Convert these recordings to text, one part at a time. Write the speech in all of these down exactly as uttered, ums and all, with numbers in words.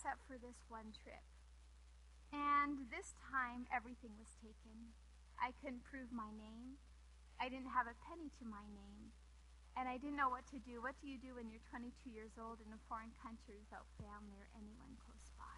except for this one trip. And this time, everything was taken. I couldn't prove my name. I didn't have a penny to my name. And I didn't know what to do. What do you do when you're twenty-two years old in a foreign country without family or anyone close by?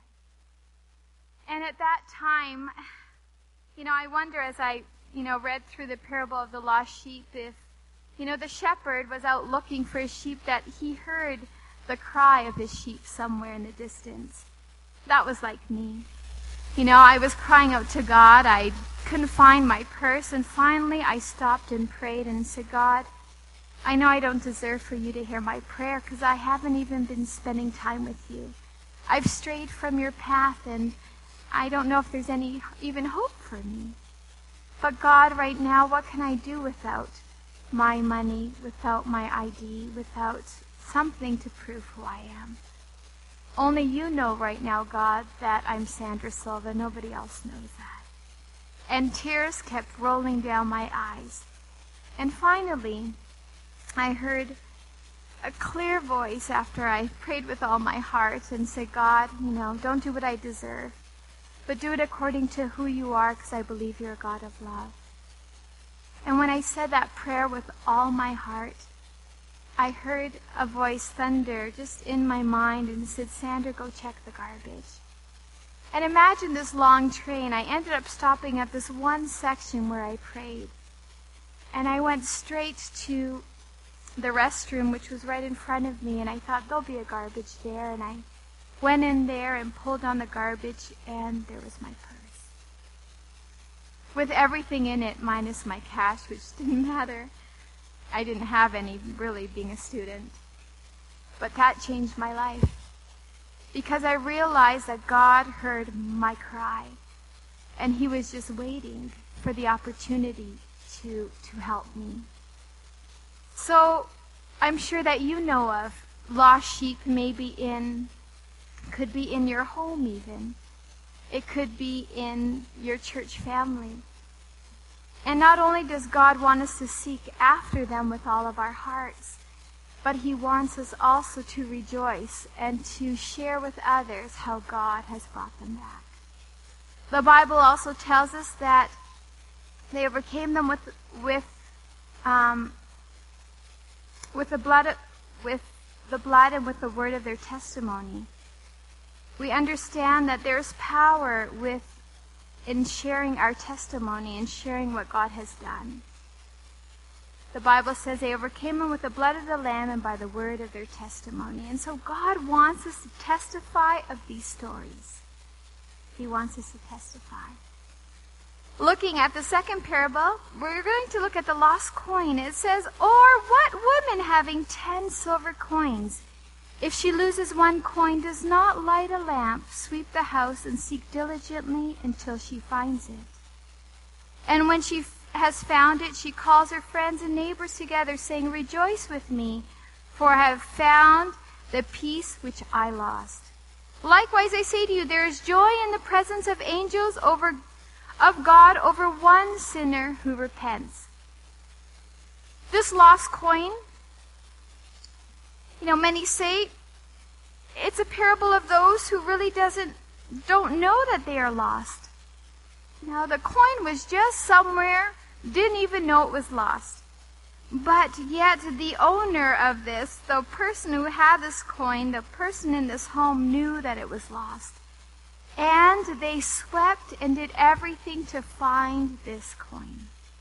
And at that time, you know, I wonder as I, you know, read through the parable of the lost sheep, if, you know, the shepherd was out looking for his sheep, that he heard the cry of his sheep somewhere in the distance. That was like me. You know, I was crying out to God. I couldn't find my purse. And finally, I stopped and prayed and said, God, I know I don't deserve for you to hear my prayer because I haven't even been spending time with you. I've strayed from your path, and I don't know if there's any even hope for me. But God, right now, what can I do without my money, without my I D, without something to prove who I am? Only you know right now, God, that I'm Sandra Silva. Nobody else knows that. And tears kept rolling down my eyes. And finally, I heard a clear voice after I prayed with all my heart and said, God, you know, don't do what I deserve, but do it according to who you are, because I believe you're a God of love. And when I said that prayer with all my heart, I heard a voice thunder just in my mind and said, Sandra, go check the garbage. And imagine this long train. I ended up stopping at this one section where I prayed. And I went straight to the restroom, which was right in front of me, and I thought there'll be a garbage there, and I went in there and pulled on the garbage, and there was my purse. With everything in it, minus my cash, which didn't matter. I didn't have any, really, being a student. But that changed my life, because I realized that God heard my cry, and he was just waiting for the opportunity to, to help me. So I'm sure that you know of lost sheep, maybe in, could be in your home even. It could be in your church family. And not only does God want us to seek after them with all of our hearts, but he wants us also to rejoice and to share with others how God has brought them back. The Bible also tells us that they overcame them with, with, um, with the blood, with the blood and with the word of their testimony. We understand that there's power with in sharing our testimony and sharing what God has done. The Bible says they overcame them with the blood of the Lamb and by the word of their testimony. And so God wants us to testify of these stories. He wants us to testify. Looking at the second parable, we're going to look at the lost coin. It says, or what woman having ten silver coins, if she loses one coin, does not light a lamp, sweep the house, and seek diligently until she finds it? And when she f- has found it, she calls her friends and neighbors together, saying, rejoice with me, for I have found the piece which I lost. Likewise, I say to you, there is joy in the presence of angels over of God over one sinner who repents. This lost coin, you know, many say it's a parable of those who really doesn't don't know that they are lost. Now, the coin was just somewhere, didn't even know it was lost. But yet the owner of this, the person who had this coin, the person in this home knew that it was lost. And they swept and did everything to find this coin.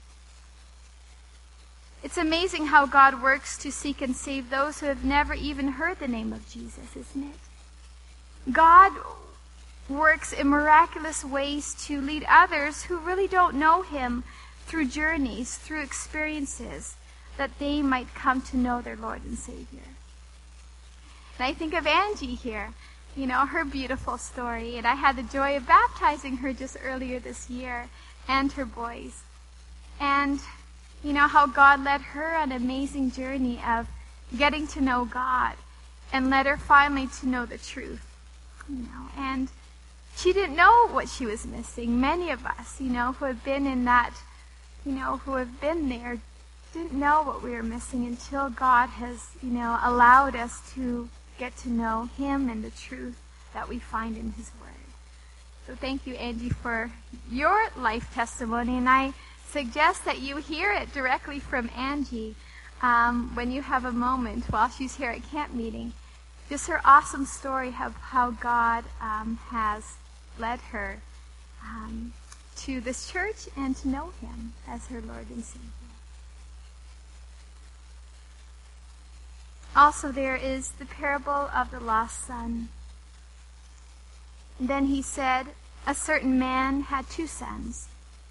It's amazing how God works to seek and save those who have never even heard the name of Jesus, isn't it? God works in miraculous ways to lead others who really don't know him through journeys, through experiences, that they might come to know their Lord and Savior. And I think of Angie here. You know, her beautiful story. And I had the joy of baptizing her just earlier this year, and her boys. And, you know, how God led her on an amazing journey of getting to know God and led her finally to know the truth. You know, and she didn't know what she was missing. Many of us, you know, who have been in that, you know, who have been there, didn't know what we were missing until God has, you know, allowed us to get to know him and the truth that we find in his word. So thank you, Angie, for your life testimony, and I suggest that you hear it directly from Angie um, when you have a moment while she's here at camp meeting. Just her awesome story of how God um, has led her um, to this church and to know him as her Lord and Savior. Also, there is the parable of the lost son. Then he said, a certain man had two sons.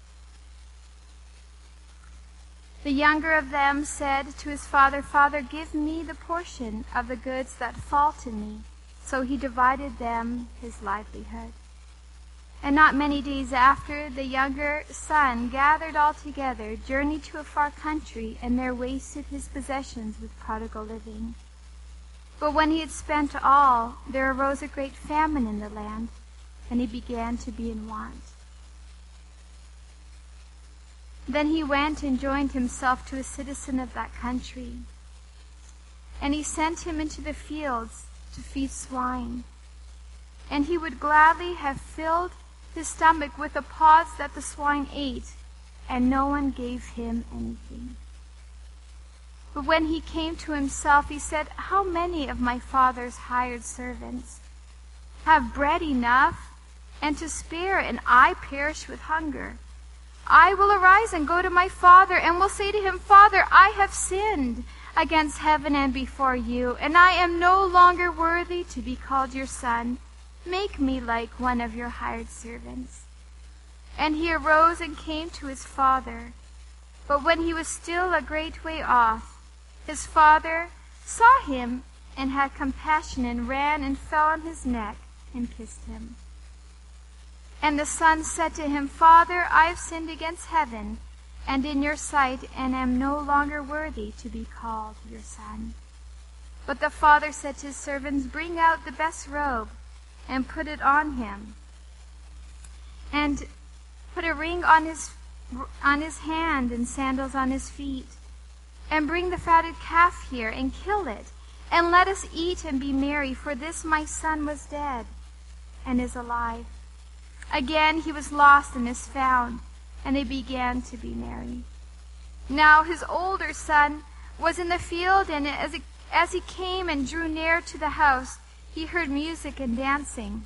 The younger of them said to his father, Father, give me the portion of the goods that fall to me. So he divided them his livelihood. And not many days after, the younger son gathered all together, journeyed to a far country, and there wasted his possessions with prodigal living. But when he had spent all, there arose a great famine in the land, and he began to be in want. Then he went and joined himself to a citizen of that country, and he sent him into the fields to feed swine. And he would gladly have filled his stomach with the pods that the swine ate, and no one gave him anything. But when he came to himself, he said, how many of my father's hired servants have bread enough and to spare, and I perish with hunger? I will arise and go to my father, and will say to him, Father, I have sinned against heaven and before you, and I am no longer worthy to be called your son. Make me like one of your hired servants. And he arose and came to his father. But when he was still a great way off, his father saw him and had compassion, and ran and fell on his neck and kissed him. And the son said to him, Father, I have sinned against heaven and in your sight, and am no longer worthy to be called your son. But the father said to his servants, Bring out the best robe and put it on him, and put a ring on his on his hand and sandals on his feet. And bring the fatted calf here, and kill it, and let us eat and be merry, for this my son was dead, and is alive. Again he was lost and is found, and they began to be merry. Now his older son was in the field, and as, it, as he came and drew near to the house, he heard music and dancing.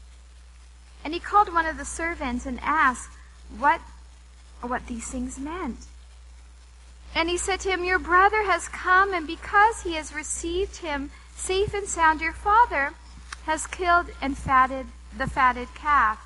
And he called one of the servants and asked what, what these things meant. And he said to him, Your brother has come, and because he has received him safe and sound, your father has killed and fatted the fatted calf.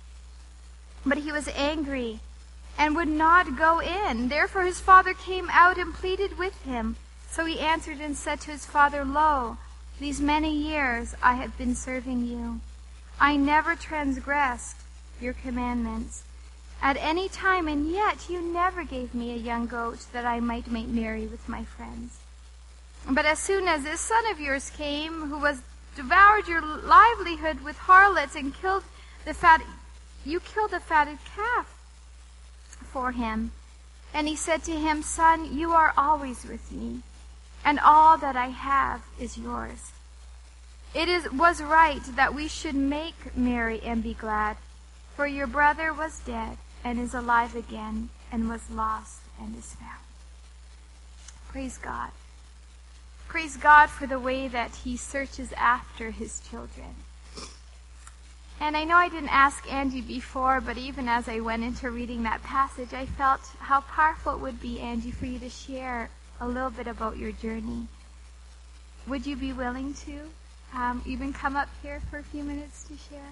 But he was angry and would not go in. Therefore his father came out and pleaded with him. So he answered and said to his father, Lo, these many years I have been serving you. I never transgressed your commandments at any time, and yet you never gave me a young goat that I might make merry with my friends. But as soon as this son of yours came, who was devoured your livelihood with harlots, and killed the fat, you killed a fatted calf for him. And he said to him, Son, you are always with me, and all that I have is yours. It is was right that we should make merry and be glad, for your brother was dead and is alive again, and was lost and is found. Praise God. Praise God for the way that he searches after his children. And I know I didn't ask Angie before, but even as I went into reading that passage, I felt how powerful it would be, Angie, for you to share a little bit about your journey. Would you be willing to um, even come up here for a few minutes to share?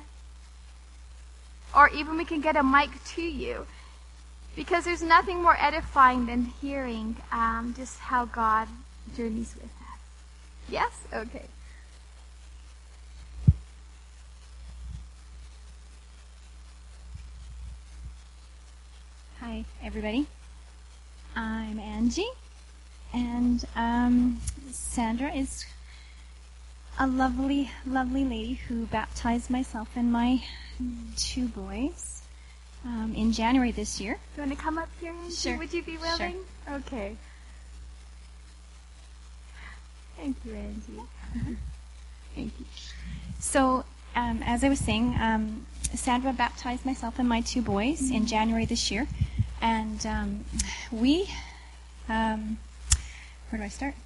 Or even we can get a mic to you, because there's nothing more edifying than hearing um, just how God journeys with us. Yes? Okay. Hi, everybody. I'm Angie, and um, Sandra is a lovely, lovely lady who baptized myself and my two boys um, in January this year. Do you want to come up here, Angie? Sure. Would you be willing? Sure. Okay. Thank you, Angie. Thank you. So um, as I was saying, um, Sandra baptized myself and my two boys mm-hmm. in January this year. And um, we, um, where do I start?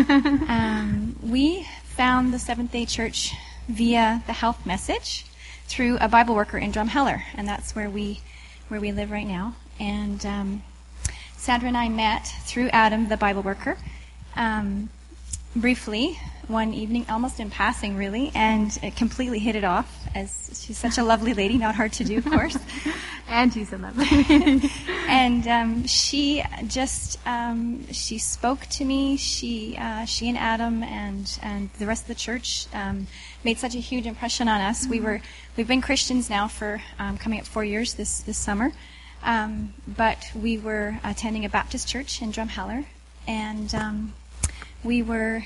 um, we found the Seventh-day Church via the health message through a Bible worker in Drumheller, and that's where we where we live right now. And um, Sandra and I met through Adam, the Bible worker, um, briefly one evening, almost in passing, really, and it completely hit it off, as she's such a lovely lady, not hard to do, of course. And she's a lovely lady. And um, she just, um, she spoke to me, she uh, she and Adam and, and the rest of the church um, made such a huge impression on us. Mm-hmm. We were, we've been Christians now for um, coming up four years this, this summer, um, but we were attending a Baptist church in Drumheller, and um, we were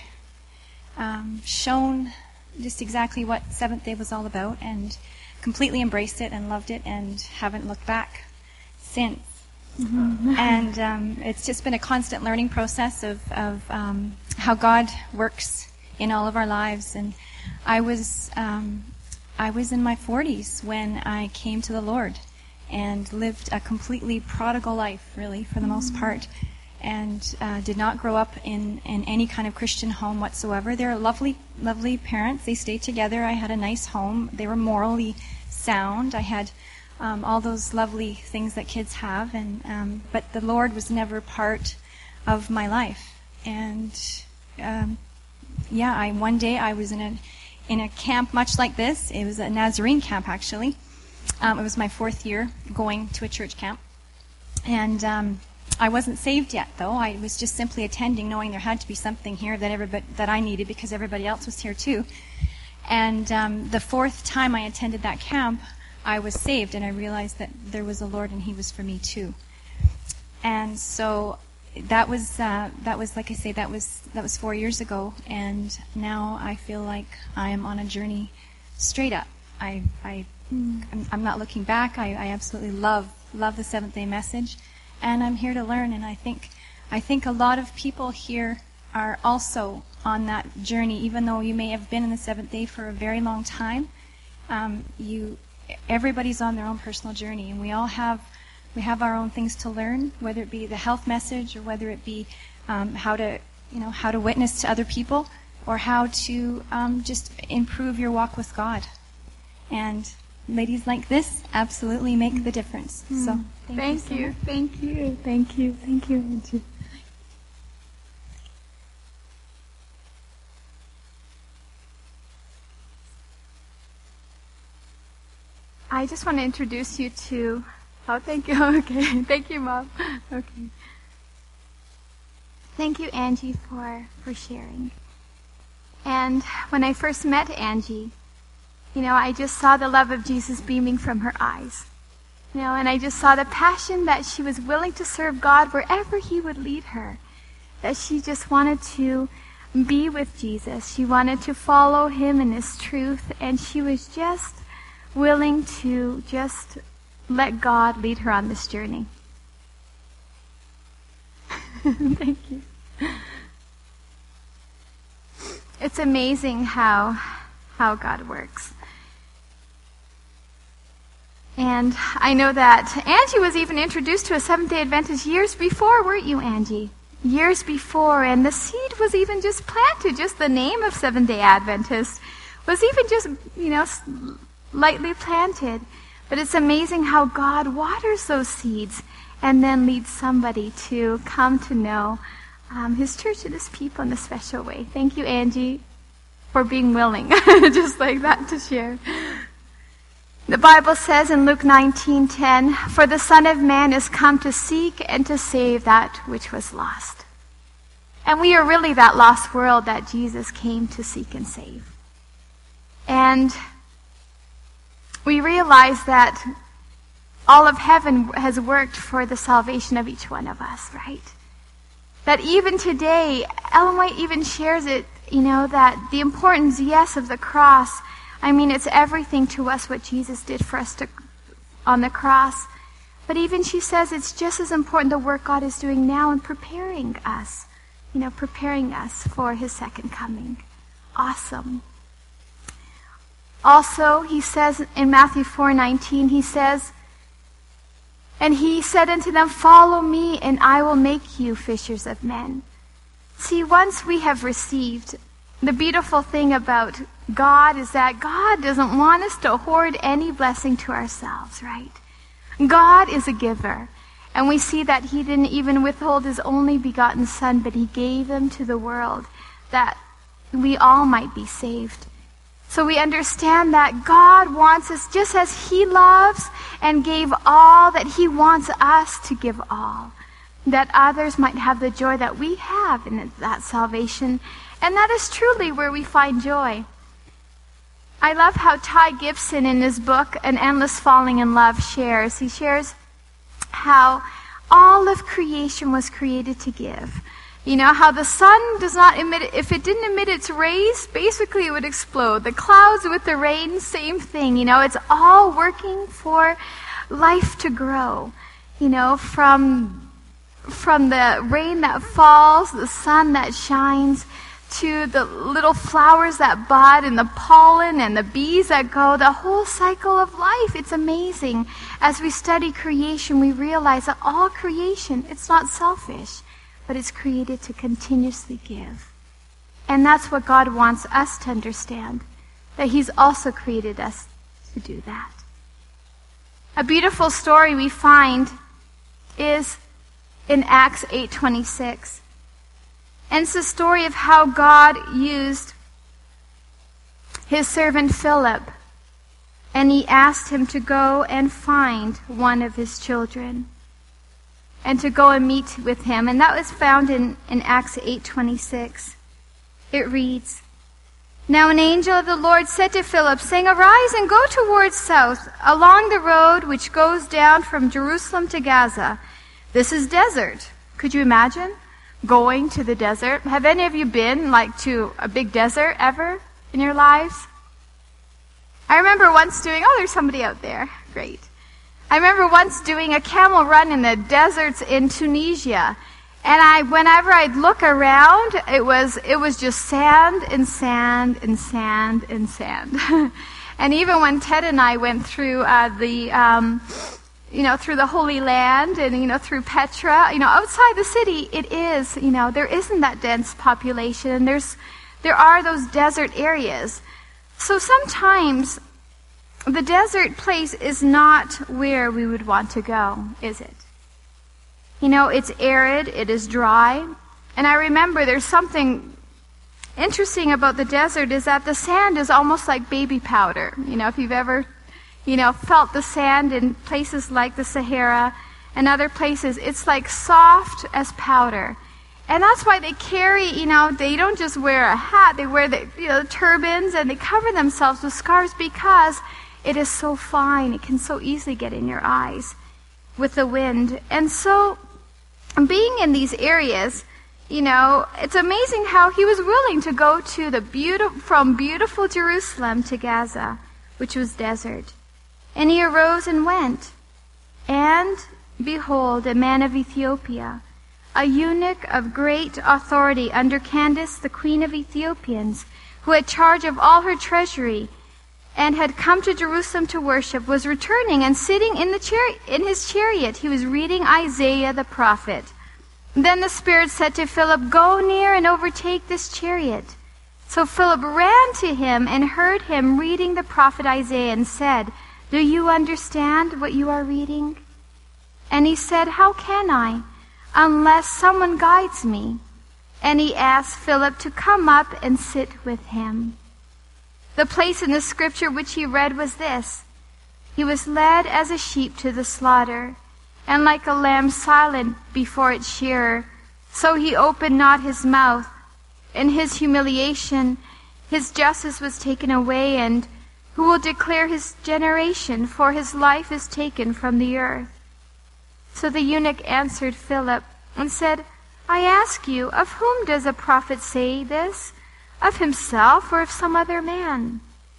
um, shown just exactly what Seventh Day was all about, and completely embraced it and loved it, and haven't looked back since. Mm-hmm. And um, it's just been a constant learning process of, of um, how God works in all of our lives. And I was um, I was in my forties when I came to the Lord and lived a completely prodigal life, really, for the mm-hmm. most part. And uh, did not grow up in, in any kind of Christian home whatsoever. They're lovely, lovely parents. They stayed together. I had a nice home. They were morally sound. I had um, all those lovely things that kids have, and um, but the Lord was never part of my life. And um, yeah, I one day I was in a in a camp much like this. It was a Nazarene camp, actually. Um, it was my fourth year going to a church camp, and um, I wasn't saved yet, though. I was just simply attending, knowing there had to be something here that everybody, that I needed, because everybody else was here too. And um, the fourth time I attended that camp, I was saved, and I realized that there was a Lord, and He was for me too. And so that was uh, that was like I say, that was that was four years ago, and now I feel like I am on a journey straight up. I I I'm, I'm not looking back. I, I absolutely love love the Seventh Day message. And I'm here to learn, and I think I think a lot of people here are also on that journey, even though you may have been in the Seventh Day for a very long time. Um, you, everybody's on their own personal journey, and we all have we have our own things to learn, whether it be the health message, or whether it be um, how to you know how to witness to other people, or how to um, just improve your walk with God. And ladies like this absolutely make the difference. Mm. So thank, thank you, so you, much. thank you, thank you, thank you, Angie. I just want to introduce you to. Oh, thank you. Okay, thank you, Mom. Okay. Thank you, Angie, for for sharing. And when I first met Angie, you know, I just saw the love of Jesus beaming from her eyes. You know, and I just saw the passion that she was willing to serve God wherever He would lead her. That she just wanted to be with Jesus. She wanted to follow Him in His truth, and she was just willing to just let God lead her on this journey. Thank you. It's amazing how how God works. And I know that Angie was even introduced to a Seventh-day Adventist years before, weren't you, Angie? Years before, and the seed was even just planted. Just the name of Seventh-day Adventist was even just, you know, lightly planted. But it's amazing how God waters those seeds and then leads somebody to come to know um, His church and His people in a special way. Thank you, Angie, for being willing, just like that, to share. The Bible says in Luke nineteen ten, "For the Son of Man is come to seek and to save that which was lost." And we are really that lost world that Jesus came to seek and save. And we realize that all of heaven has worked for the salvation of each one of us, right? That even today, Ellen White even shares it, you know, that the importance, yes, of the cross. I mean, it's everything to us what Jesus did for us to, on the cross. But even she says it's just as important the work God is doing now in preparing us, you know, preparing us for His second coming. Awesome. Also, he says in Matthew four nineteen, he says, and he said unto them, follow me, and I will make you fishers of men. See, once we have received, the beautiful thing about God is that God doesn't want us to hoard any blessing to ourselves, right? God is a giver. And we see that he didn't even withhold his only begotten Son, but he gave him to the world that we all might be saved. So we understand that God wants us just as he loves and gave all, that he wants us to give all, that others might have the joy that we have in that salvation. And that is truly where we find joy. I love how Ty Gibson in his book, An Endless Falling in Love, shares. He shares how all of creation was created to give. You know, how the sun does not emit, if it didn't emit its rays, basically it would explode. The clouds with the rain, same thing. You know, it's all working for life to grow. You know, from, from the rain that falls, the sun that shines, to the little flowers that bud and the pollen and the bees that go, the whole cycle of life. It's amazing. As we study creation, we realize that all creation, it's not selfish, but it's created to continuously give. And that's what God wants us to understand, that he's also created us to do that. A beautiful story we find is in Acts eight twenty-six. And it's the story of how God used his servant Philip, and he asked him to go and find one of his children and to go and meet with him. And that was found in, in Acts eight twenty-six. It reads, Now an angel of the Lord said to Philip, saying, Arise and go towards south, along the road which goes down from Jerusalem to Gaza. This is desert. Could you imagine going to the desert? Have any of you been like to a big desert ever in your lives? I remember once doing, oh, there's somebody out there. Great. I remember once doing a camel run in the deserts in Tunisia. And I, whenever I'd look around, it was, it was just sand and sand and sand and sand. And even when Ted and I went through uh, the, um, you know, through the Holy Land and, you know, through Petra, you know, outside the city, it is, you know, there isn't that dense population. And there's, there are those desert areas. So sometimes the desert place is not where we would want to go, is it? You know, it's arid, it is dry. And I remember there's something interesting about the desert is that the sand is almost like baby powder. You know, if you've ever, you know, felt the sand in places like the Sahara and other places, it's like soft as powder. And that's why they carry, you know, they don't just wear a hat, they wear the, you know, turbans, and they cover themselves with scarves because it is so fine. It can so easily get in your eyes with the wind. And so, being in these areas, you know, it's amazing how he was willing to go to the beautiful, from beautiful Jerusalem to Gaza, which was desert. And he arose and went. And behold, a man of Ethiopia, a eunuch of great authority under Candace, the queen of Ethiopians, who had charge of all her treasury, and had come to Jerusalem to worship, was returning and sitting in the chari- in his chariot. He was reading Isaiah the prophet. Then the Spirit said to Philip, Go near and overtake this chariot. So Philip ran to him and heard him reading the prophet Isaiah and said, Do you understand what you are reading? And he said, How can I, unless someone guides me? And he asked Philip to come up and sit with him. The place in the scripture which he read was this: He was led as a sheep to the slaughter, and like a lamb silent before its shearer, so he opened not his mouth. In his humiliation, his justice was taken away, and who will declare his generation? For his life is taken from the earth. So the eunuch answered Philip and said, I ask you, of whom does a prophet say this? Of himself or of some other man?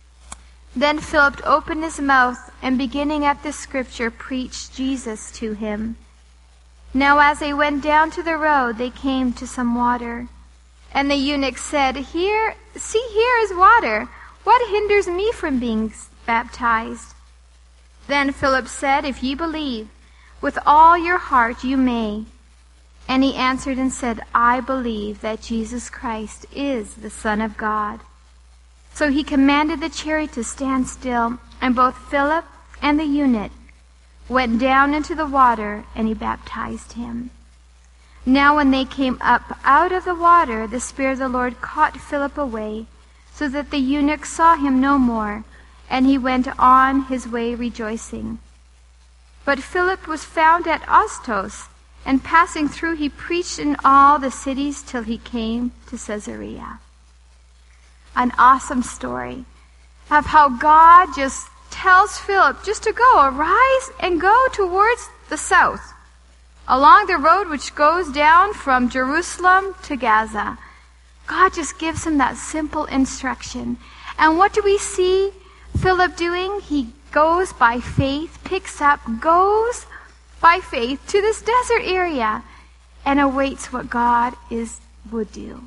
Then Philip opened his mouth, and beginning at this scripture, preached Jesus to him. Now as they went down to the road, they came to some water. And the eunuch said, Here, see, here is water. What hinders me from being baptized?" Then Philip said, "If ye believe with all your heart, you may." And he answered and said, "I believe that Jesus Christ is the Son of God." So he commanded the chariot to stand still, and both Philip and the eunuch went down into the water, and he baptized him. Now when they came up out of the water, the Spirit of the Lord caught Philip away, so that the eunuch saw him no more, and he went on his way rejoicing. But Philip was found at Assos, and passing through he preached in all the cities till he came to Caesarea. An awesome story of how God just tells Philip just to go, arise and go towards the south, along the road which goes down from Jerusalem to Gaza. God just gives him that simple instruction. And what do we see Philip doing? He goes by faith, picks up, goes by faith to this desert area, and awaits what God is would do.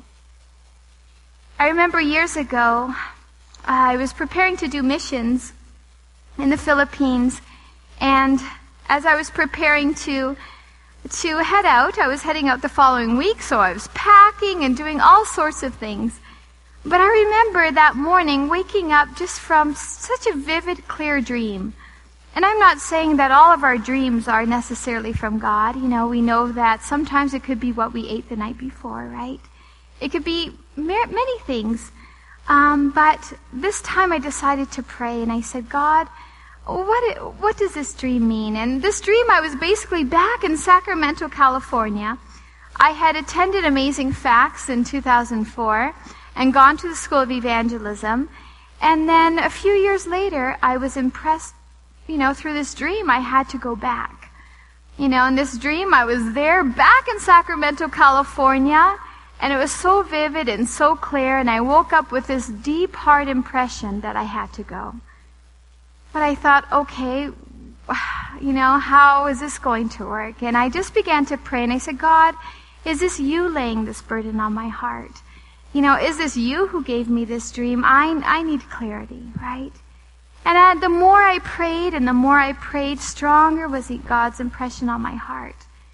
I remember years ago, I was preparing to do missions in the Philippines, and as I was preparing to to head out, I was heading out the following week, so I was packing and doing all sorts of things. But I remember that morning waking up just from such a vivid, clear dream. And I'm not saying that all of our dreams are necessarily from God. You know, we know that sometimes it could be what we ate the night before, right? It could be many things. Um, but this time I decided to pray, and I said, "God, what what does this dream mean?" And this dream, I was basically back in Sacramento, California. I had attended Amazing Facts in two thousand four and gone to the School of Evangelism. And then a few years later, I was impressed, you know, through this dream, I had to go back. You know, in this dream, I was there back in Sacramento, California, and it was so vivid and so clear, and I woke up with this deep heart impression that I had to go. But I thought, okay, you know, how is this going to work? And I just began to pray, and I said, "God, is this you laying this burden on my heart? You know, is this you who gave me this dream? I, I need clarity, right?" And uh, the more I prayed and the more I prayed, stronger was God's impression on my heart.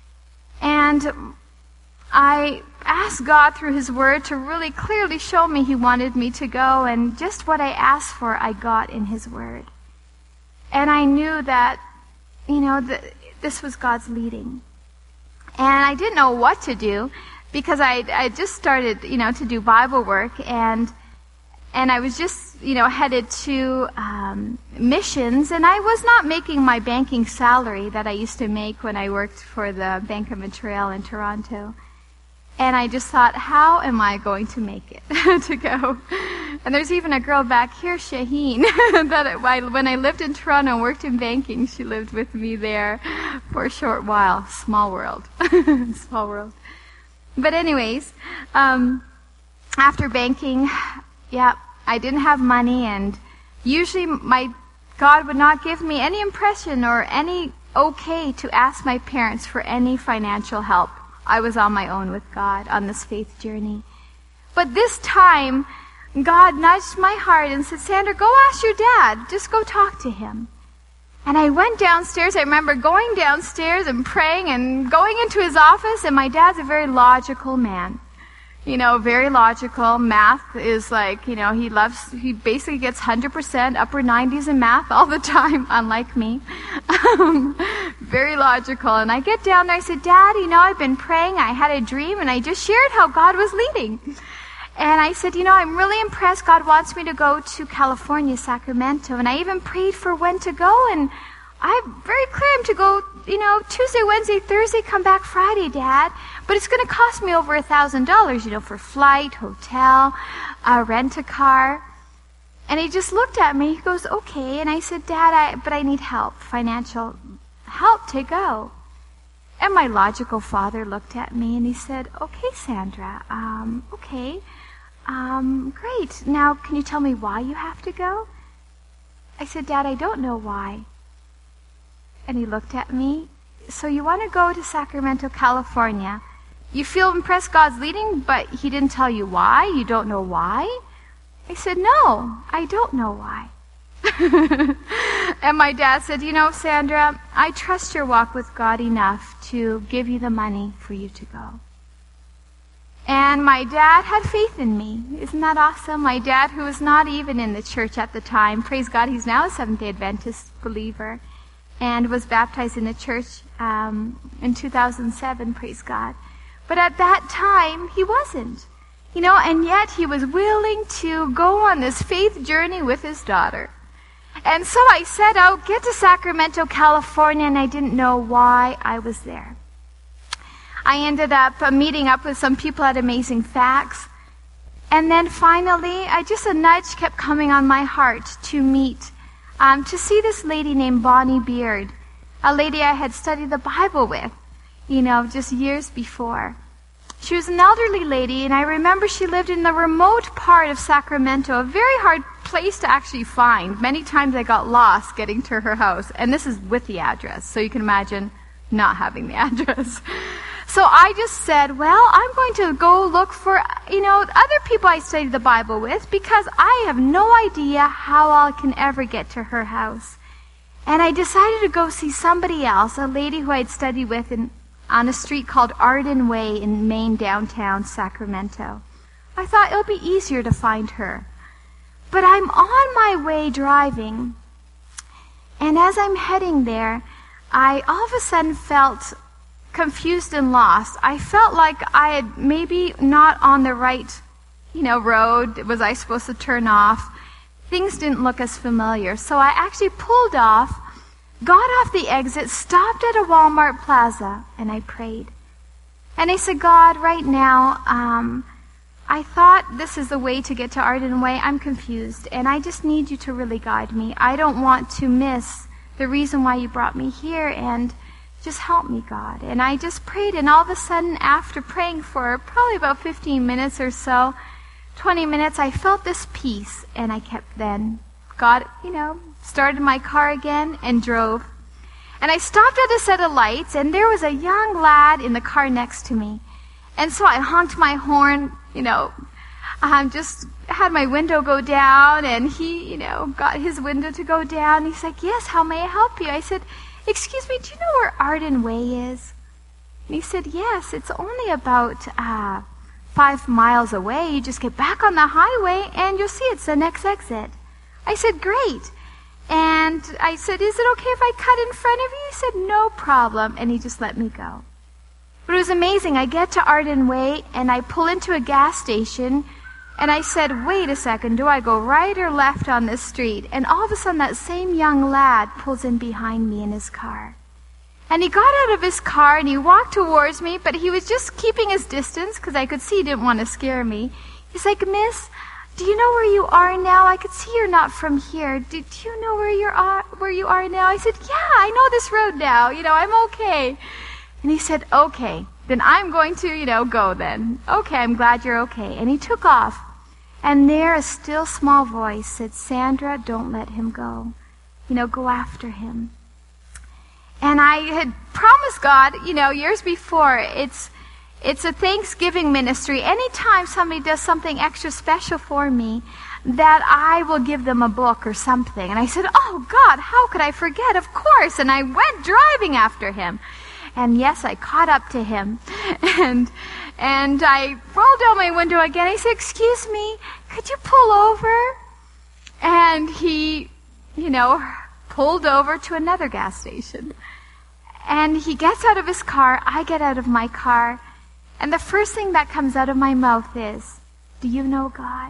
And I asked God through His Word to really clearly show me He wanted me to go, and just what I asked for, I got in His Word. And I knew that, you know, that this was God's leading. And I didn't know what to do, because I I just started, you know, to do Bible work, and and I was just, you know, headed to um, missions, and I was not making my banking salary that I used to make when I worked for the Bank of Montreal in Toronto. And I just thought, how am I going to make it to go? And there's even a girl back here, Shaheen, that I, when I lived in Toronto and worked in banking, she lived with me there for a short while. Small world. Small world. But anyways, um, after banking, yeah, I didn't have money, and usually my God would not give me any impression or any okay to ask my parents for any financial help. I was on my own with God on this faith journey. But this time, God nudged my heart and said, "Sandra, go ask your dad. Just go talk to him." And I went downstairs. I remember going downstairs and praying and going into his office, and my dad's a very logical man. You know, very logical. Math is like, you know, he loves, he basically gets one hundred percent, upper nineties in math all the time, unlike me. Um, very logical. And I get down there, I said, "Dad, you know, I've been praying, I had a dream, and I just shared how God was leading." And I said, "You know, I'm really impressed. God wants me to go to California, Sacramento." And I even prayed for when to go, and I'm very clear I'm to go, you know, Tuesday, Wednesday, Thursday, come back Friday, Dad. But it's going to cost me over a thousand dollars, you know, for flight, hotel, uh, rent a car. And he just looked at me. He goes, "Okay." And I said, "Dad, I, but I need help, financial help to go." And my logical father looked at me and he said, "Okay, Sandra, um, okay, um, great. Now, can you tell me why you have to go?" I said, "Dad, I don't know why." And he looked at me. "So you want to go to Sacramento, California. You feel impressed God's leading, but he didn't tell you why? You don't know why?" I said, no, I don't know why. And my dad said, you know, Sandra, I trust your walk with God enough to give you the money for you to go. And my dad had faith in me. Isn't that awesome? My dad, who was not even in the church at the time, praise God, he's now a Seventh-day Adventist believer, and was baptized in the church um, in two thousand seven, praise God. But at that time, he wasn't. You know, and yet he was willing to go on this faith journey with his daughter. And so I set out, get to Sacramento, California, and I didn't know why I was there. I ended up uh, meeting up with some people at Amazing Facts. And then finally, I just a nudge kept coming on my heart to meet, um, to see this lady named Bonnie Beard, a lady I had studied the Bible with, you know, just years before. She was an elderly lady, and I remember she lived in the remote part of Sacramento, a very hard place to actually find. Many times I got lost getting to her house, and this is with the address, so you can imagine not having the address. So I just said, well, I'm going to go look for, you know, other people I studied the Bible with, because I have no idea how I can ever get to her house. And I decided to go see somebody else, a lady who I'd studied with in on a street called Arden Way in Main downtown Sacramento. I thought it'll be easier to find her. But I'm on my way driving, and as I'm heading there, I all of a sudden felt confused and lost. I felt like I had maybe not on the right, you know, road. Was I supposed to turn off? Things didn't look as familiar. So I actually pulled off, got off the exit, stopped at a Walmart Plaza, and I prayed. And I said, God, right now, um, I thought this is the way to get to Arden Way. I'm confused, and I just need you to really guide me. I don't want to miss the reason why you brought me here, and just help me, God. And I just prayed, and all of a sudden, after praying for probably about fifteen minutes or so, twenty minutes, I felt this peace, and I kept then, got, you know, started my car again and drove. And I stopped at a set of lights, and there was a young lad in the car next to me. And so I honked my horn, you know, um, just had my window go down, and he, you know, got his window to go down. He's like, yes, how may I help you? I said, excuse me, do you know where Arden Way is? And he said, yes, it's only about uh, five miles away. You just get back on the highway, and you'll see it's the next exit. I said, great. And I said, is it okay if I cut in front of you? He said, no problem. And he just let me go. But it was amazing. I get to Arden Way, and I pull into a gas station, and I said, wait a second, do I go right or left on this street? And all of a sudden, that same young lad pulls in behind me in his car. And he got out of his car, and he walked towards me, but he was just keeping his distance, because I could see he didn't want to scare me. He's like, miss, do you know where you are now? I could see you're not from here. Do, do you know where you are, where you are now? I said, yeah, I know this road now. You know, I'm okay. And he said, okay, then I'm going to, you know, go then. Okay, I'm glad you're okay. And he took off. And there, a still small voice said, Sandra, don't let him go. You know, go after him. And I had promised God, you know, years before, it's it's a Thanksgiving ministry. Anytime somebody does something extra special for me, that I will give them a book or something. And I said, oh, God, how could I forget? Of course. And I went driving after him. And yes, I caught up to him. And and I rolled down my window again. I said, excuse me, could you pull over? And he, you know, pulled over to another gas station. And he gets out of his car. I get out of my car. And the first thing that comes out of my mouth is, do you know God?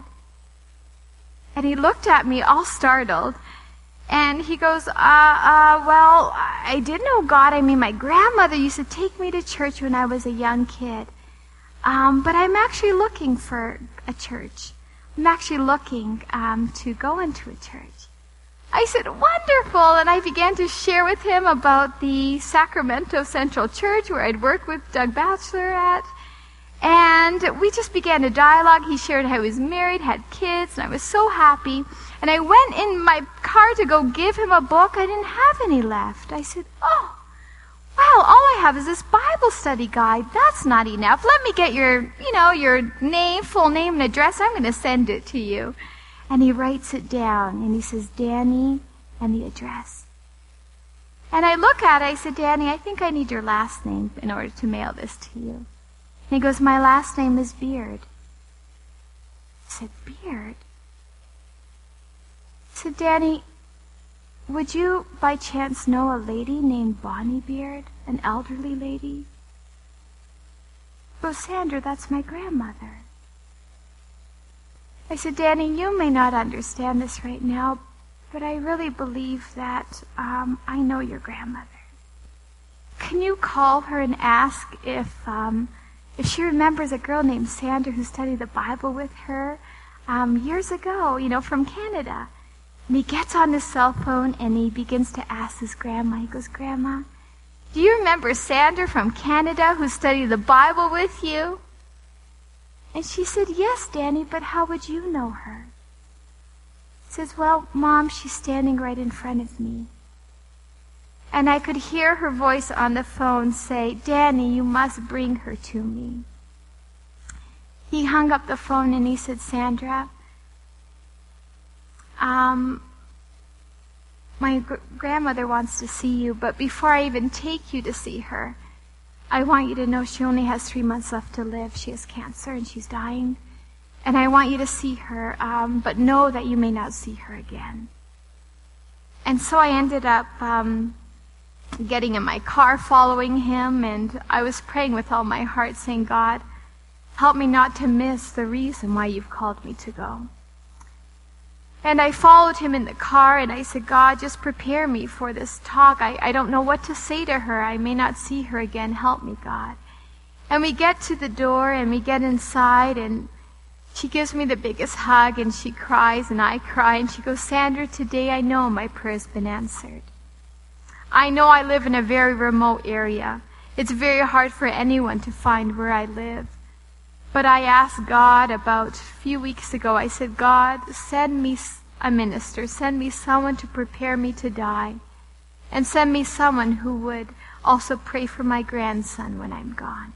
And he looked at me all startled. And he goes, uh, uh, well, I did know God. I mean, my grandmother used to take me to church when I was a young kid. Um, but I'm actually looking for a church. I'm actually looking um, to go into a church. I said, wonderful. And I began to share with him about the Sacramento Central Church where I'd worked with Doug Batchelor at. And we just began to dialogue. He shared how he was married, had kids, and I was so happy. And I went in my car to go give him a book. I didn't have any left. I said, oh, well, all I have is this Bible study guide. That's not enough. Let me get your, you know, your name, full name and address. I'm going to send it to you. And he writes it down, and he says, Danny, and the address. And I look at it, I said, Danny, I think I need your last name in order to mail this to you. And he goes, my last name is Beard. I said, Beard? I said, Danny, would you by chance know a lady named Bonnie Beard, an elderly lady? He goes, Sandra, that's my grandmother. I said, Danny, you may not understand this right now, but I really believe that um, I know your grandmother. Can you call her and ask if um, if she remembers a girl named Sandra who studied the Bible with her um, years ago, you know, from Canada? And he gets on his cell phone and he begins to ask his grandma. He goes, Grandma, do you remember Sandra from Canada who studied the Bible with you? And she said, yes, Danny, but how would you know her? He says, well, Mom, she's standing right in front of me. And I could hear her voice on the phone say, Danny, you must bring her to me. He hung up the phone and he said, Sandra, um, my gr- grandmother wants to see you, but before I even take you to see her, I want you to know she only has three months left to live. She has cancer and she's dying. And I want you to see her, um, but know that you may not see her again. And so I ended up um, getting in my car, following him, and I was praying with all my heart, saying, God, help me not to miss the reason why you've called me to go. And I followed him in the car, and I said, God, just prepare me for this talk. I, I don't know what to say to her. I may not see her again. Help me, God. And we get to the door, and we get inside, and she gives me the biggest hug, and she cries, and I cry, and she goes, Sandra, today I know my prayer's been answered. I know I live in a very remote area. It's very hard for anyone to find where I live. But I asked God about a few weeks ago, I said, God, send me a minister, send me someone to prepare me to die, and send me someone who would also pray for my grandson when I'm gone.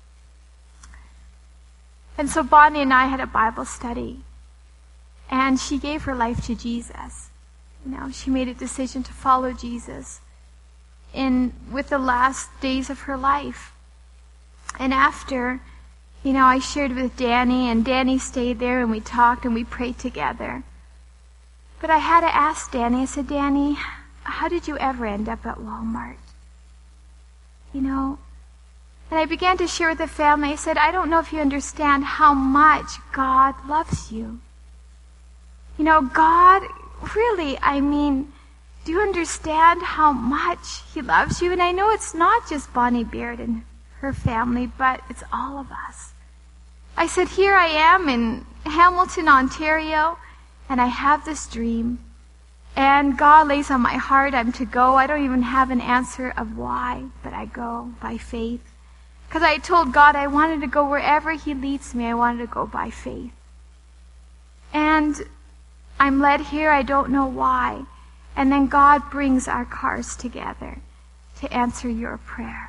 And so Bonnie and I had a Bible study, and she gave her life to Jesus. You know, she made a decision to follow Jesus in with the last days of her life. And after, you know, I shared with Danny, and Danny stayed there, and we talked, and we prayed together. But I had to ask Danny, I said, Danny, how did you ever end up at Walmart? You know, and I began to share with the family, I said, I don't know if you understand how much God loves you. You know, God, really, I mean, do you understand how much He loves you? And I know it's not just Bonnie Beard and her family, but it's all of us. I said, here I am in Hamilton, Ontario, and I have this dream. And God lays on my heart, I'm to go. I don't even have an answer of why, but I go by faith. Because I told God I wanted to go wherever He leads me. I wanted to go by faith. And I'm led here, I don't know why. And then God brings our cars together to answer your prayer.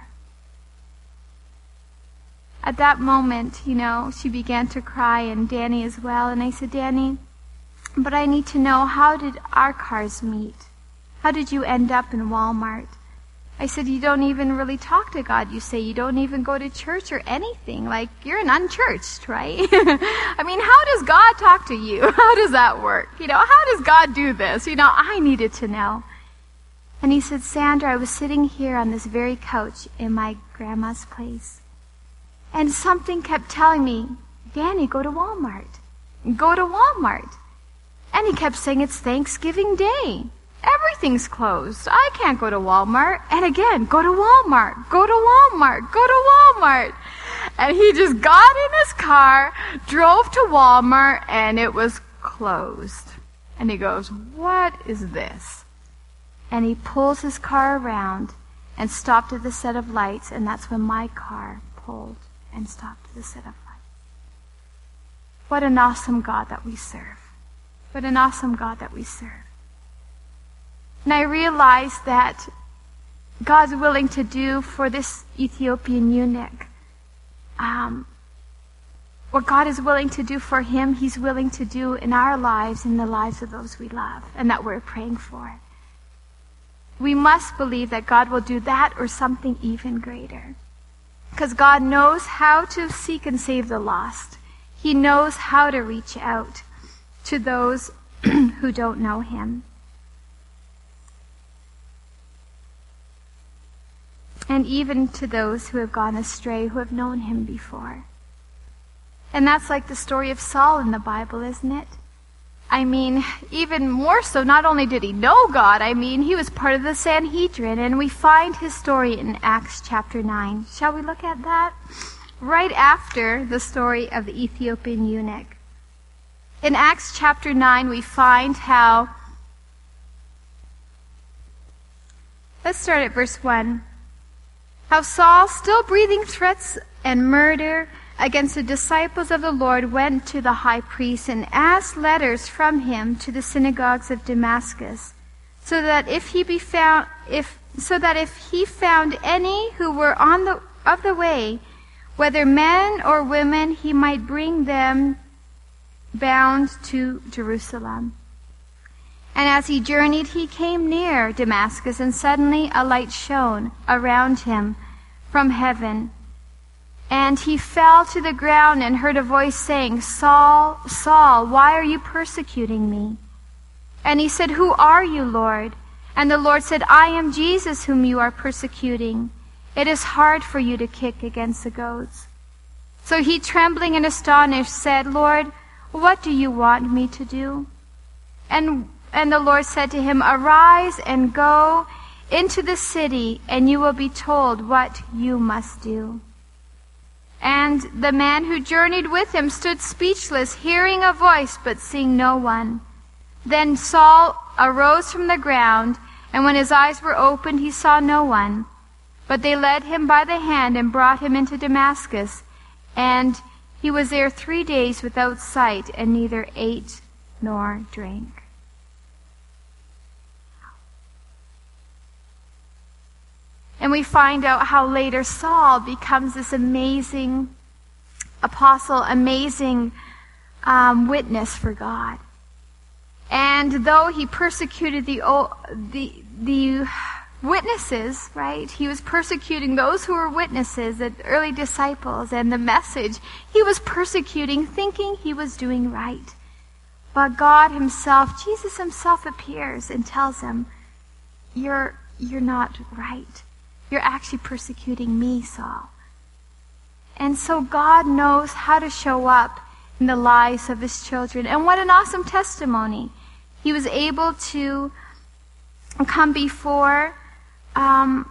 At that moment, you know, she began to cry, and Danny as well. And I said, Danny, but I need to know, how did our cars meet? How did you end up in Walmart? I said, you don't even really talk to God. You say you don't even go to church or anything. Like, you're an unchurched, right? I mean, how does God talk to you? How does that work? You know, how does God do this? You know, I needed to know. And he said, Sandra, I was sitting here on this very couch in my grandma's place. And something kept telling me, Danny, go to Walmart. Go to Walmart. And he kept saying, it's Thanksgiving Day. Everything's closed. I can't go to Walmart. And again, go to Walmart. Go to Walmart. Go to Walmart. And he just got in his car, drove to Walmart, and it was closed. And he goes, what is this? And he pulls his car around and stopped at the set of lights, and that's when my car pulled and stopped at the set of lights. What an awesome God that we serve. What an awesome God that we serve. And I realized that God's willing to do for this Ethiopian eunuch um, what God is willing to do for him, he's willing to do in our lives, in the lives of those we love and that we're praying for. We must believe that God will do that or something even greater. Because God knows how to seek and save the lost. He knows how to reach out to those who don't know him. And even to those who have gone astray, who have known him before. And that's like the story of Saul in the Bible, isn't it? I mean, even more so, not only did he know God, I mean, he was part of the Sanhedrin, and we find his story in Acts chapter nine. Shall we look at that? Right after the story of the Ethiopian eunuch. In Acts chapter nine, we find how, let's start at verse one. How Saul, still breathing threats and murder against the disciples of the Lord, went to the high priest and asked letters from him to the synagogues of Damascus, so that if he be found, if so that if he found any who were on the of the way, whether men or women, he might bring them bound to Jerusalem. And as he journeyed, he came near Damascus, and suddenly a light shone around him from heaven. And he fell to the ground and heard a voice saying, Saul, Saul, why are you persecuting me? And he said, Who are you, Lord? And the Lord said, I am Jesus whom you are persecuting. It is hard for you to kick against the goads. So he, trembling and astonished, said, Lord, what do you want me to do? And, and the Lord said to him, Arise and go into the city, and you will be told what you must do. And the man who journeyed with him stood speechless, hearing a voice, but seeing no one. Then Saul arose from the ground, and when his eyes were opened, he saw no one. But they led him by the hand and brought him into Damascus. And he was there three days without sight, and neither ate nor drank. And we find out how later Saul becomes this amazing apostle, amazing um, witness for God. And though he persecuted the, the, the witnesses, right? He was persecuting those who were witnesses, the early disciples, and the message. He was persecuting, thinking he was doing right. But God himself, Jesus himself appears and tells him, you're, you're not right. You're actually persecuting me, Saul. And so God knows how to show up in the lives of his children. And what an awesome testimony. He was able to come before um,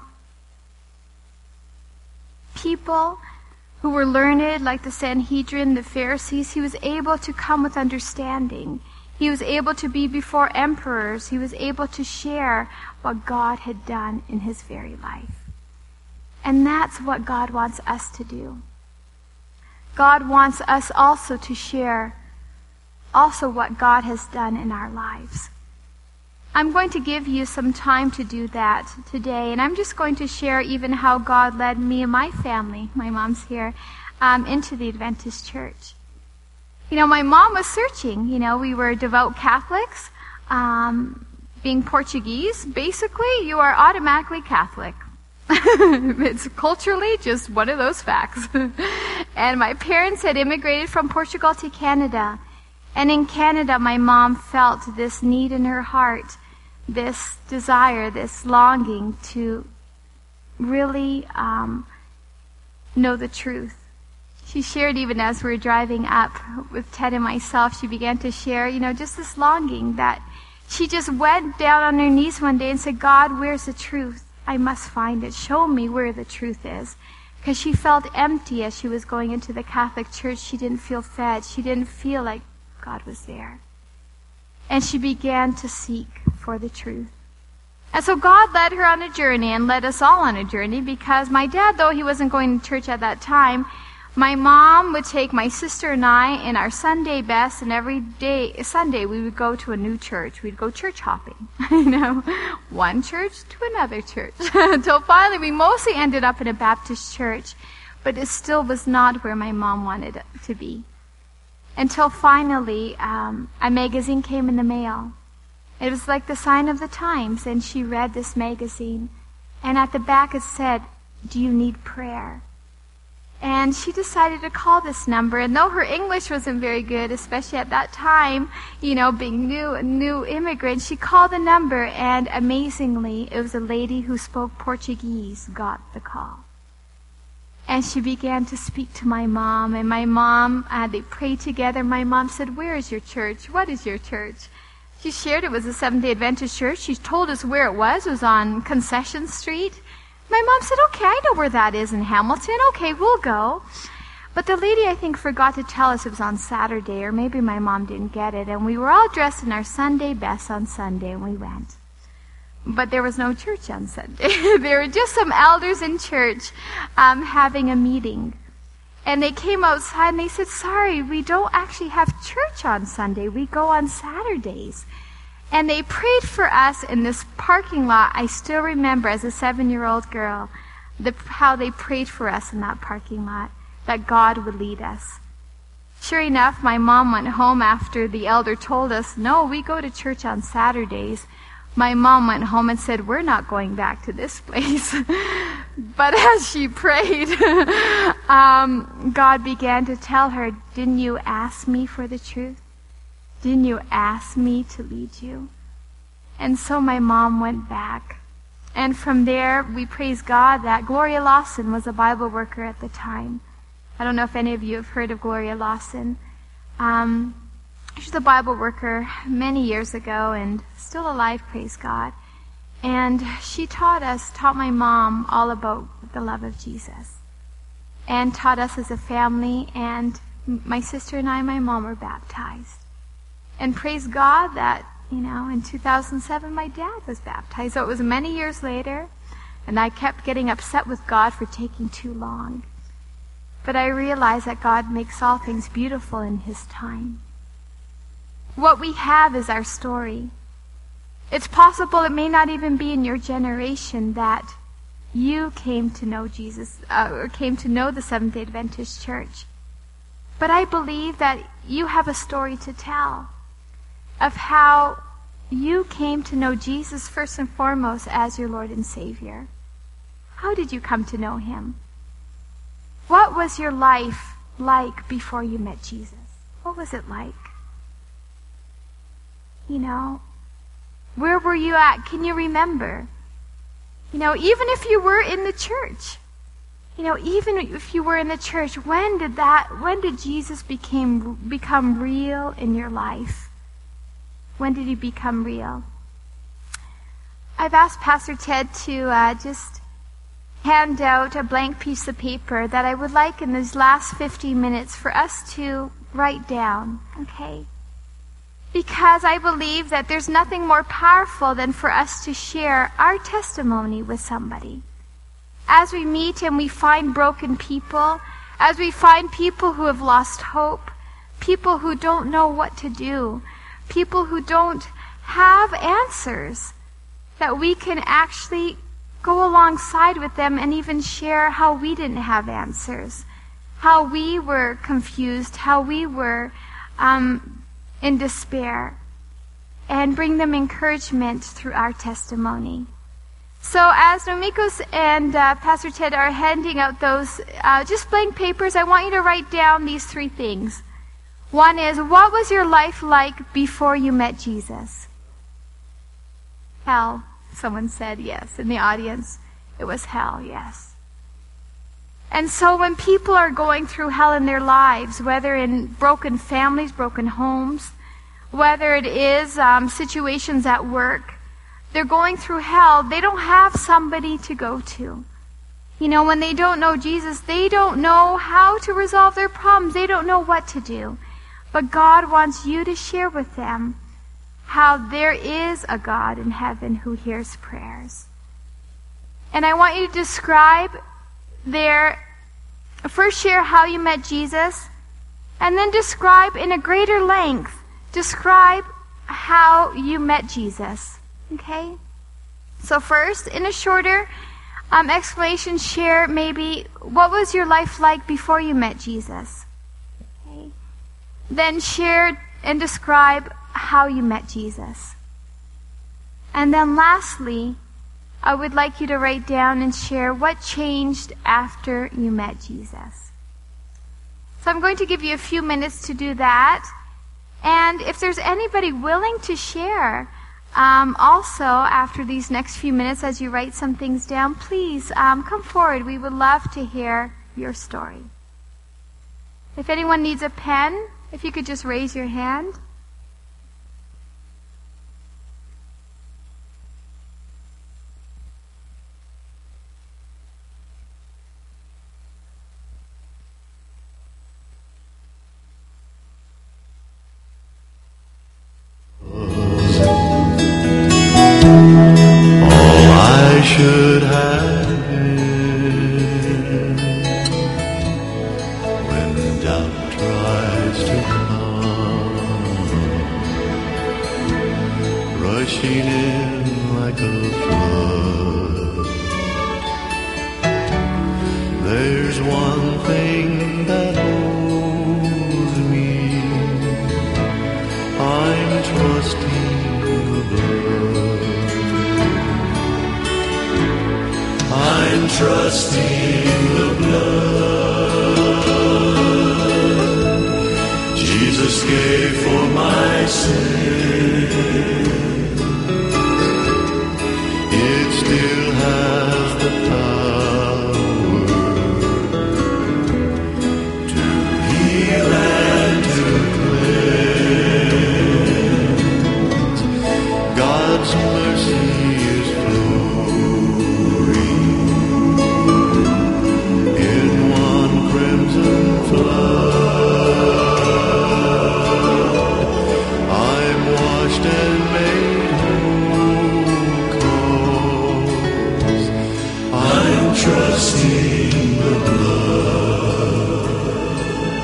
people who were learned, like the Sanhedrin, the Pharisees. He was able to come with understanding. He was able to be before emperors. He was able to share what God had done in his very life. And that's what God wants us to do. God wants us also to share also what God has done in our lives. I'm going to give you some time to do that today, and I'm just going to share even how God led me and my family, my mom's here, um, into the Adventist church. You know, my mom was searching. You know, we were devout Catholics. Um, being Portuguese, basically, you are automatically Catholic. It's culturally just one of those facts. And my parents had immigrated from Portugal to Canada. And in Canada, my mom felt this need in her heart, this desire, this longing to really um, know the truth. She shared, even as we were driving up with Ted and myself, she began to share, you know, just this longing that she just went down on her knees one day and said, God, where's the truth? I must find it. Show me where the truth is. Because she felt empty as she was going into the Catholic Church. She didn't feel fed. She didn't feel like God was there. And she began to seek for the truth. And so God led her on a journey and led us all on a journey, because my dad, though he wasn't going to church at that time, my mom would take my sister and I in our Sunday best, and every day, Sunday, we would go to a new church. We'd go church hopping, you know, one church to another church, until finally we mostly ended up in a Baptist church, but it still was not where my mom wanted it to be. until finally um, a magazine came in the mail. It was like the sign of the times, and she read this magazine. And at the back it said, "Do you need prayer?" And she decided to call this number. And though her English wasn't very good, especially at that time, you know, being new, new immigrant, she called the number, and amazingly, it was a lady who spoke Portuguese got the call. And she began to speak to my mom, and my mom, uh, they prayed together. My mom said, "Where is your church? What is your church?" She shared it was a Seventh-day Adventist church. She told us where it was. It was on Concession Street. My mom said, "Okay, I know where that is in Hamilton. Okay, we'll go." But the lady, I think, forgot to tell us it was on Saturday, or maybe my mom didn't get it. And we were all dressed in our Sunday best on Sunday, and we went. But there was no church on Sunday. There were just some elders in church um, having a meeting. And they came outside and they said, "Sorry, we don't actually have church on Sunday. We go on Saturdays." And they prayed for us in this parking lot. I still remember as a seven-year-old girl the, how they prayed for us in that parking lot, that God would lead us. Sure enough, my mom went home after the elder told us, "No, we go to church on Saturdays." My mom went home and said, "We're not going back to this place." But as she prayed, um, God began to tell her, "Didn't you ask me for the truth? Didn't you ask me to lead you?" And so my mom went back. And from there, we praise God that Gloria Lawson was a Bible worker at the time. I don't know if any of you have heard of Gloria Lawson. Um, she's a Bible worker many years ago and still alive, praise God. And she taught us, taught my mom all about the love of Jesus. And taught us as a family, and my sister and I, my mom, were baptized. And praise God that, you know, in two thousand seven, my dad was baptized. So it was many years later, and I kept getting upset with God for taking too long. But I realized that God makes all things beautiful in His time. What we have is our story. It's possible it may not even be in your generation that you came to know Jesus, uh, or came to know the Seventh-day Adventist Church. But I believe that you have a story to tell of how you came to know Jesus first and foremost as your Lord and Savior. How did you come to know Him? What was your life like before you met Jesus? What was it like? You know, where were you at? Can you remember? You know, even if you were in the church, you know, even if you were in the church, when did that, when did Jesus became, become real in your life? When did He become real? I've asked Pastor Ted to uh, just hand out a blank piece of paper that I would like in these last fifteen minutes for us to write down, okay? Because I believe that there's nothing more powerful than for us to share our testimony with somebody. As we meet and we find broken people, as we find people who have lost hope, people who don't know what to do, people who don't have answers, that we can actually go alongside with them and even share how we didn't have answers, how we were confused, how we were um, in despair, and bring them encouragement through our testimony. So as Nomikos and uh, Pastor Ted are handing out those uh, just blank papers, I want you to write down these three things. One is, what was your life like before you met Jesus? Hell, someone said, yes, in the audience. It was hell, yes. And so when people are going through hell in their lives, whether in broken families, broken homes, whether it is um, situations at work, they're going through hell, they don't have somebody to go to. You know, when they don't know Jesus, they don't know how to resolve their problems. They don't know what to do. But God wants you to share with them how there is a God in heaven who hears prayers. And I want you to describe their, first share how you met Jesus, and then describe in a greater length, describe how you met Jesus. Okay? So first, in a shorter um, explanation, share maybe what was your life like before you met Jesus. Okay? then share and describe how you met Jesus. And then lastly, I would like you to write down and share what changed after you met Jesus. So I'm going to give you a few minutes to do that. And if there's anybody willing to share, um, also after these next few minutes as you write some things down, please um, come forward. We would love to hear your story. If anyone needs a pen, if you could just raise your hand. Should have been when doubt tries to come, rushing in like a flood. There's one thing that holds me. I'm trusting the blood. I'm trusting the blood Jesus gave for my sin. It still has the power to heal and to cleanse. God's mercy is flowing in one crimson flood. I'm washed and made whole, 'cause I'm trusting the blood.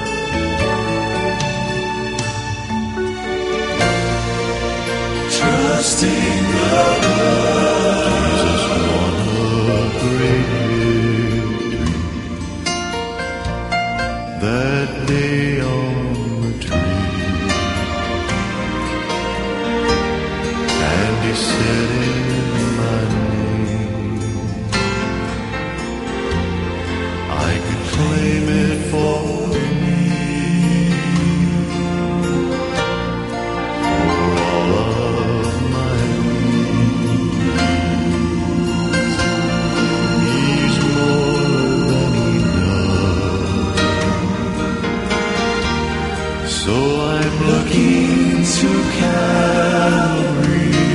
Trusting the blood. Jesus won a great victory that day on the tree, and he said in my name I could claim it for me, for all of my needs. He's more than enough. So I'm looking to Calvary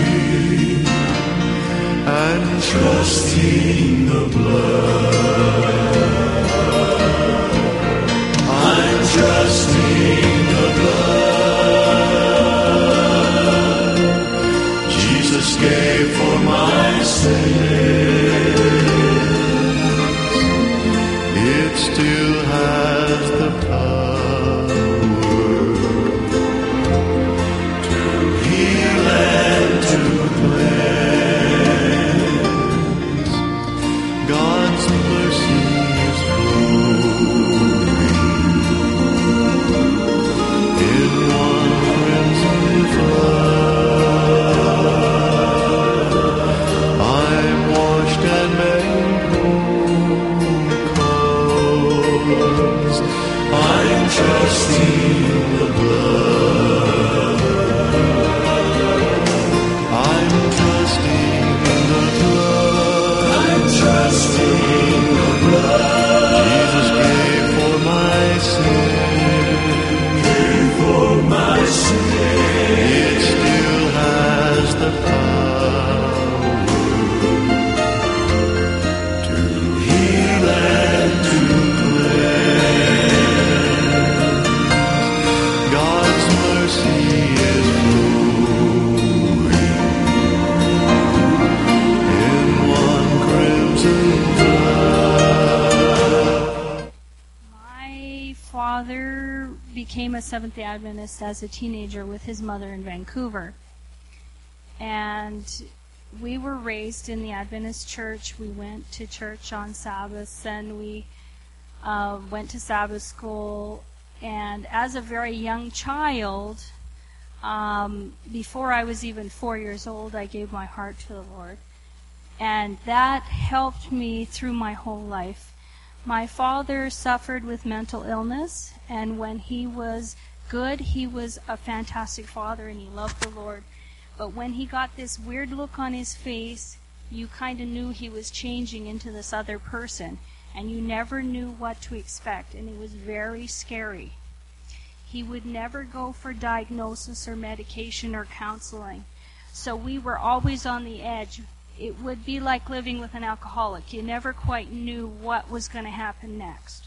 and trusting the blood. I'm trusting the blood Jesus gave for my sins. It still has the power to heal and to cleanse. God's mercy is flowing in one crimson flood. I'm washed and made whole, 'cause I'm trusting the blood. I'm trusting the blood. I'm trusting the blood. Jesus gave for my sin. Gave for my sin. It still has the power to heal and to cleanse. God's mercy is flowing in one crimson flood. My father became a Seventh-day Adventist as a teenager with his mother in Vancouver. And we were raised in the Adventist church. We went to church on Sabbaths, and we uh, went to Sabbath school. And as a very young child, um, before I was even four years old, I gave my heart to the Lord. And that helped me through my whole life. My father suffered with mental illness, and when he was good, he was a fantastic father and he loved the Lord. But when he got this weird look on his face, you kind of knew he was changing into this other person, and you never knew what to expect, and it was very scary. He would never go for diagnosis or medication or counseling, so we were always on the edge. It would be like living with an alcoholic. You never quite knew what was going to happen next.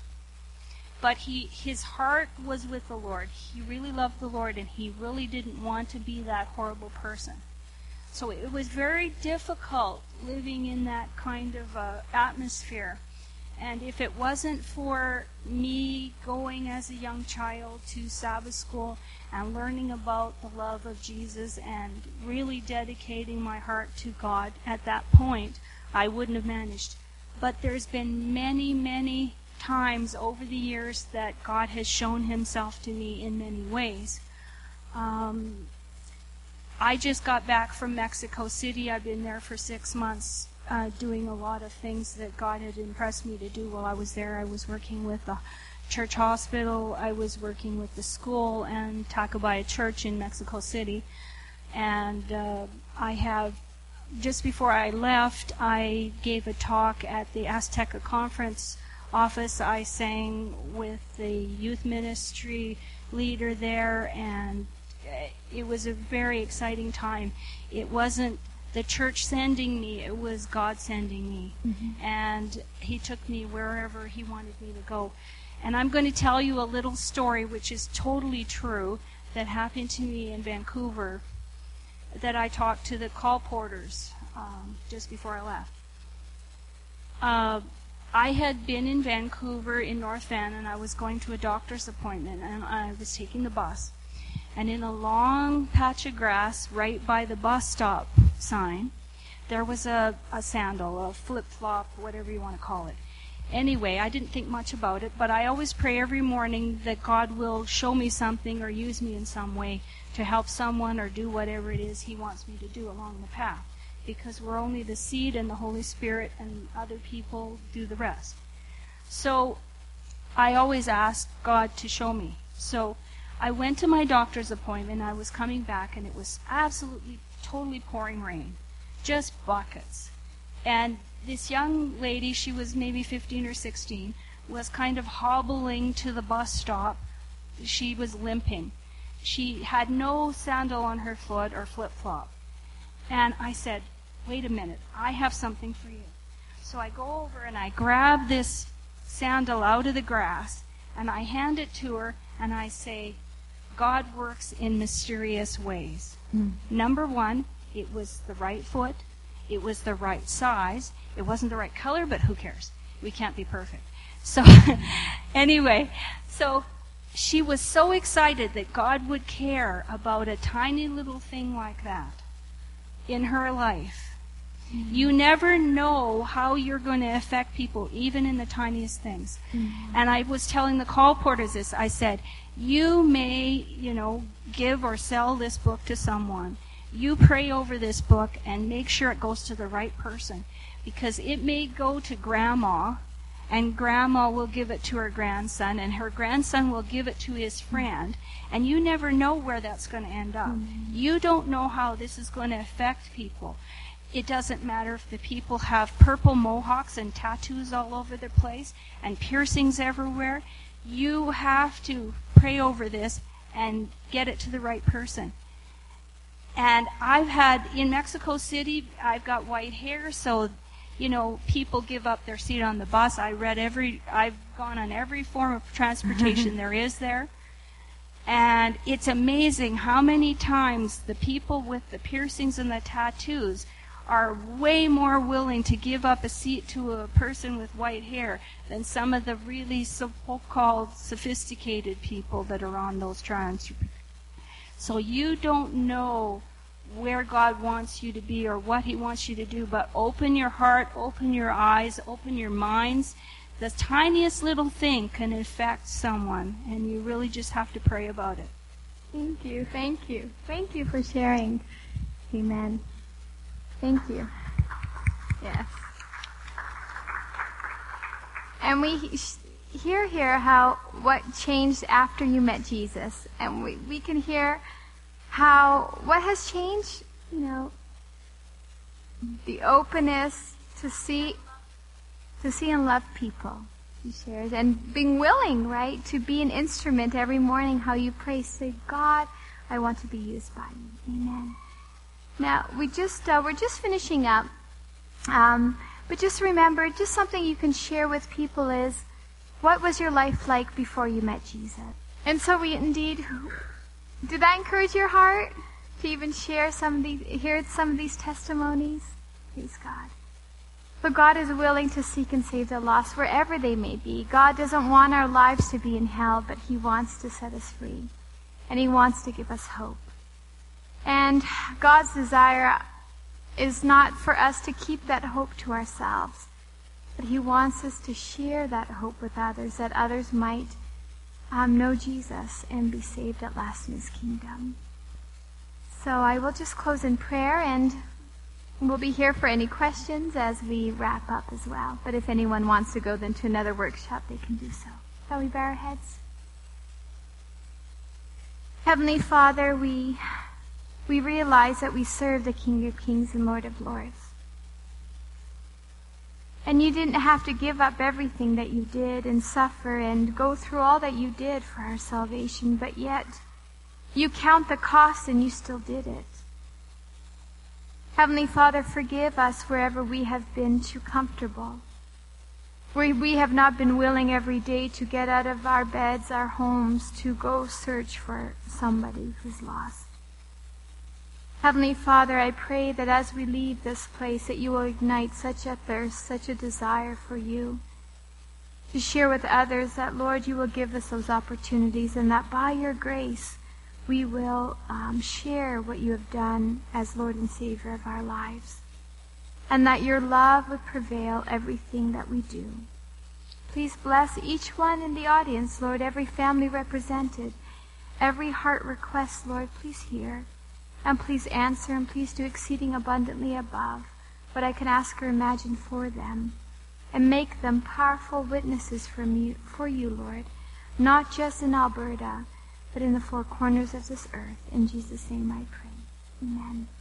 But he, his heart was with the Lord. He really loved the Lord, and he really didn't want to be that horrible person. So it was very difficult living in that kind of uh, atmosphere. And if it wasn't for me going as a young child to Sabbath school and learning about the love of Jesus and really dedicating my heart to God at that point, I wouldn't have managed. But there's been many, many times over the years that God has shown himself to me in many ways. Um, I just got back from Mexico City. I've been there for six months uh, doing a lot of things that God had impressed me to do while I was there. I was working with the church hospital. I was working with the school and Tacubaya Church in Mexico City. And uh, I have, just before I left, I gave a talk at the Azteca Conference office. I sang with the youth ministry leader there, and it was a very exciting time. It wasn't the church sending me, it was God sending me. Mm-hmm. And he took me wherever he wanted me to go. And I'm going to tell you a little story which is totally true that happened to me in Vancouver, that I talked to the call porters um, just before I left. Uh, I had been in Vancouver in North Van, and I was going to a doctor's appointment, and I was taking the bus. And in a long patch of grass right by the bus stop sign, there was a, a sandal, a flip-flop, whatever you want to call it. Anyway, I didn't think much about it, but I always pray every morning that God will show me something or use me in some way to help someone or do whatever it is he wants me to do along the path. Because we're only the seed and the Holy Spirit, and other people do the rest. So I always ask God to show me. So I went to my doctor's appointment. I was coming back, and it was absolutely, totally pouring rain. Just buckets. And this young lady, she was maybe fifteen or sixteen, was kind of hobbling to the bus stop. She was limping. She had no sandal on her foot or flip-flop. And I said, wait a minute, I have something for you. So I go over and I grab this sandal out of the grass, and I hand it to her, and I say, God works in mysterious ways. Mm. Number one, it was the right foot. It was the right size. It wasn't the right color, but who cares? We can't be perfect. So anyway, so she was so excited that God would care about a tiny little thing like that in her life. Mm-hmm. You never know how you're going to affect people, even in the tiniest things. Mm-hmm. And I was telling the call porters this. I said, you may, you know, give or sell this book to someone. You pray over this book and make sure it goes to the right person, because it may go to grandma, and grandma will give it to her grandson, and her grandson will give it to his friend, and you never know where that's going to end up. Mm-hmm. You don't know how this is going to affect people. It doesn't matter if the people have purple mohawks and tattoos all over their place and piercings everywhere. You have to pray over this and get it to the right person. And I've had, in Mexico City, I've got white hair, so, you know, people give up their seat on the bus. I read every, I've gone on every form of transportation there is there. And it's amazing how many times the people with the piercings and the tattoos are way more willing to give up a seat to a person with white hair than some of the really so-called sophisticated people that are on those trans. So you don't know where God wants you to be or what he wants you to do, but open your heart, open your eyes, open your minds, the tiniest little thing can affect someone, and you really just have to pray about it. Thank you, thank you. Thank you for sharing. Amen. Thank you. Yes. And we hear here how what changed after you met Jesus. And we, we can hear how what has changed, you know, the openness to see to see and love people. He shares, and being willing, right, to be an instrument every morning, how you pray, say, God, I want to be used by you. Amen. Now, we just, uh, we're just finishing up, um, but just remember, just something you can share with people is, what was your life like before you met Jesus? And so we indeed, did that encourage your heart to even share some of these, hear some of these testimonies? Praise God. But God is willing to seek and save the lost wherever they may be. God doesn't want our lives to be in hell, but He wants to set us free. And He wants to give us hope. And God's desire is not for us to keep that hope to ourselves, but He wants us to share that hope with others, that others might um, know Jesus and be saved at last in His kingdom. So I will just close in prayer, and we'll be here for any questions as we wrap up as well. But if anyone wants to go then to another workshop, they can do so. Shall we bow our heads? Heavenly Father, we we realize that we serve the King of Kings and Lord of Lords. And you didn't have to give up everything that you did and suffer and go through all that you did for our salvation, but yet you count the cost and you still did it. Heavenly Father, forgive us wherever we have been too comfortable, where we have not been willing every day to get out of our beds, our homes, to go search for somebody who's lost. Heavenly Father, I pray that as we leave this place, that you will ignite such a thirst, such a desire for you, to share with others, that, Lord, you will give us those opportunities, and that by your grace, we will um, share what you have done as Lord and Savior of our lives, and that your love would prevail everything that we do. Please bless each one in the audience, Lord, every family represented, every heart request, Lord, please hear, and please answer, and please do exceeding abundantly above what I can ask or imagine for them, and make them powerful witnesses from you, for you, Lord, not just in Alberta, but in the four corners of this earth. In Jesus' name I pray. Amen.